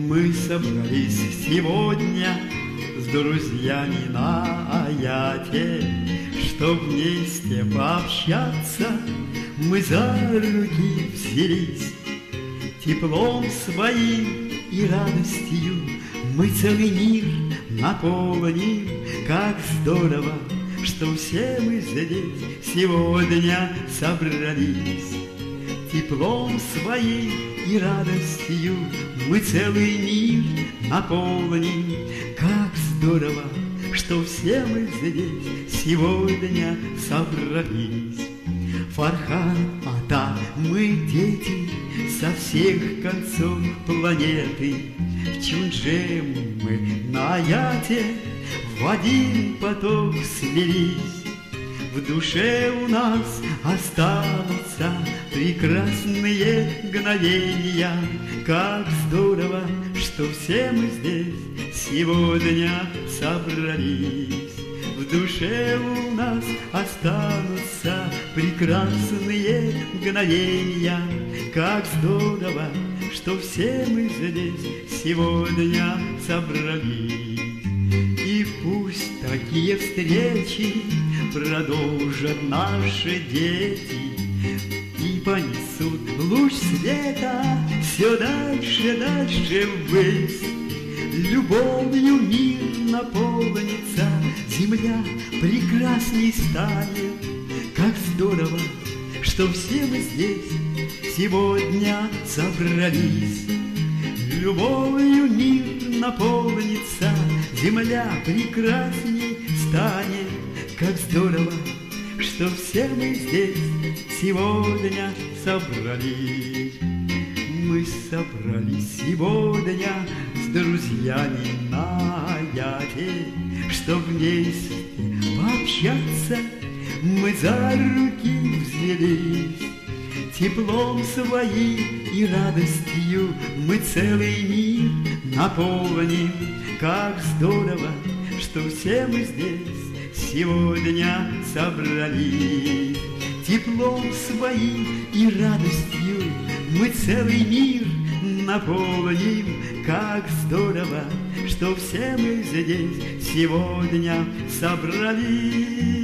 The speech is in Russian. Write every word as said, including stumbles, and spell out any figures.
Мы собрались сегодня с друзьями на Аяте, чтоб вместе пообщаться, мы за руки взялись. Теплом своим и радостью мы целый мир наполним. Как здорово, что все мы здесь сегодня собрались. Теплом своим и радостью мы целый мир наполним. Как здорово, что все мы здесь сегодня собрались. Фархан, Ата, мы дети со всех концов планеты. В Чунже мы на Аяте в один поток слились. В душе у нас останутся прекрасные мгновения. Как здорово, что все мы здесь сегодня собрались. В душе у нас останутся прекрасные мгновения. Как здорово, что все мы здесь сегодня собрались. И пусть такие встречи продолжат наши дети и понесут луч света все дальше, дальше ввысь. Любовью мир наполнится, земля прекрасней станет. Как здорово, что все мы здесь сегодня собрались. Любовью мир наполнится, земля прекрасней станет. Как здорово, что все мы здесь сегодня собрались. Мы собрались сегодня с друзьями на Аяте, чтоб вместе пообщаться, мы за руки взялись. Теплом своим и радостью мы целый мир наполним. Как здорово, что все мы здесь сегодня собрались. Теплом своим и радостью мы целый мир наполним. Как здорово, что все мы здесь сегодня собрались.